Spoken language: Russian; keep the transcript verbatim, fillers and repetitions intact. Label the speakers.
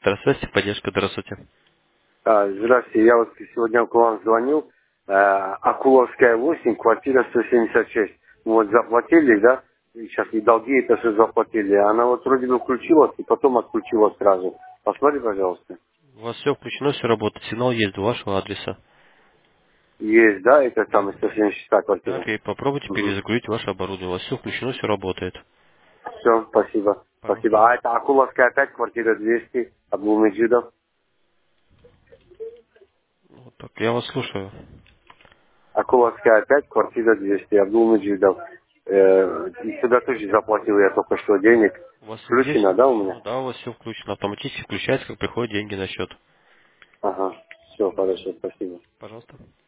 Speaker 1: Электросвязь, поддержка, здравствуйте.
Speaker 2: А, здравствуйте, я вот сегодня к вам звонил. Э, Акуловская восемь, квартира сто семьдесят шесть. Мы вот заплатили, да? И сейчас и долги это все заплатили. Она вот вроде бы включилась и потом отключилась сразу. Посмотри, пожалуйста.
Speaker 1: У вас все включено, все работает. Сигнал есть до вашего адреса.
Speaker 2: Есть, да, это
Speaker 1: Да.
Speaker 2: там сто семьдесят шестая
Speaker 1: Да,
Speaker 2: квартира.
Speaker 1: окей, попробуйте
Speaker 2: Угу.
Speaker 1: перезагрузить ваше оборудование. У вас все включено, все работает.
Speaker 2: Все, спасибо.
Speaker 1: Пожалуйста.
Speaker 2: Спасибо. А это Акуловская опять, квартира двести, Абдулмеджидов.
Speaker 1: Вот так, я вас слушаю.
Speaker 2: Акуловская опять, квартира двести, Абдулмеджидов. Э, и сюда тоже заплатил я только что денег.
Speaker 1: У вас везде все
Speaker 2: Включено, да, у меня?
Speaker 1: включено? Да, у вас все включено. Автоматически включается, как приходят деньги на счет.
Speaker 2: Ага, все, хорошо, спасибо.
Speaker 1: Пожалуйста.